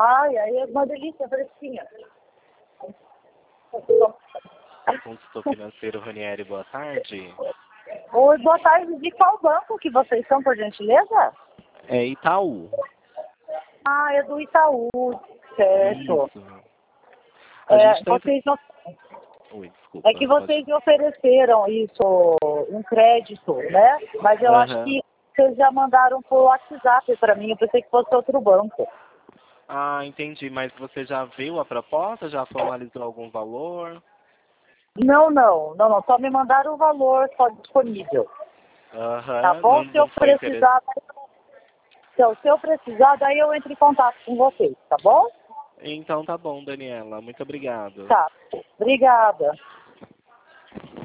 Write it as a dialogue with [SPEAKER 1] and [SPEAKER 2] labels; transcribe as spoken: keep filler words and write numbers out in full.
[SPEAKER 1] Ai, aí é uma delícia, fresquinha.
[SPEAKER 2] Consultor financeiro Ranieri, boa tarde.
[SPEAKER 1] Oi, boa tarde. De qual banco que vocês são, por gentileza?
[SPEAKER 2] É Itaú.
[SPEAKER 1] Ah, é do Itaú, certo.
[SPEAKER 2] Isso. A
[SPEAKER 1] É,
[SPEAKER 2] gente tá...
[SPEAKER 1] vocês não...
[SPEAKER 2] Oi, desculpa.
[SPEAKER 1] é que vocês me ofereceram isso, um crédito, né? Mas eu acho
[SPEAKER 2] Aham.
[SPEAKER 1] que vocês já mandaram por WhatsApp para mim. Eu pensei que fosse outro banco.
[SPEAKER 2] Ah, entendi. Mas você já viu a proposta? Já formalizou algum valor?
[SPEAKER 1] Não, não, não, não. Só me mandaram o valor só disponível. Tá
[SPEAKER 2] Aham.
[SPEAKER 1] bom?
[SPEAKER 2] Não,
[SPEAKER 1] Se eu
[SPEAKER 2] não foi interessante.
[SPEAKER 1] precisar, se eu, se eu precisar, daí eu entro em contato com vocês, tá bom?
[SPEAKER 2] Então tá bom, Daniela. Muito obrigado.
[SPEAKER 1] Tá. Obrigada.